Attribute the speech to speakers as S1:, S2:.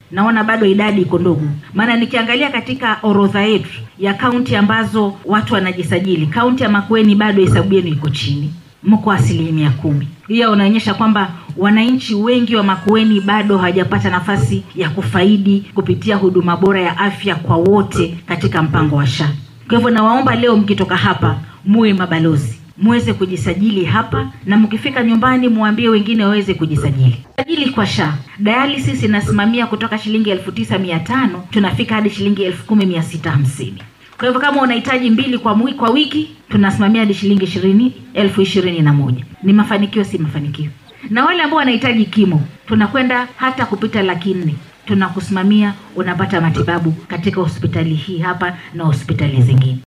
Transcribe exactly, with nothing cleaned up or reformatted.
S1: naona bado idadi iko ndogo. Maana nikiangalia katika orodha yetu ya kaunti ambazo watu wanajisajili, kaunti ya Makueni bado hesabu yenu iko chini, mko asilimia kumi. Hiyo inaonyesha kwamba wananchi wengi wa Makueni bado hawajapata nafasi ya kufaidi kupitia huduma bora ya afya kwa wote katika mpango wa S H A. Kwa hivyo nawaomba leo mkitoka hapa muwe mabalozi, muweze kujisajili hapa, na mkifika nyumbani muambie wengine waweze kujisajili. Sajili kwa S H A. Dialysis inasimamia kutoka shilingi elfu tisa mia tano tunafika hadi shilingi elfu kumi mia sita hamsini. Kwa hivyo kama unahitaji mbili kwa wiki, kwa wiki tunasimamia hadi shilingi ishirini elfu ishirini na moja. Ni mafanikio, si mafanikio? Na wale ambao wanahitaji kimo tunakwenda hata kupita laki nne. Tunakusimamia, unapata matibabu katika hospitali hii hapa na hospitali zingine.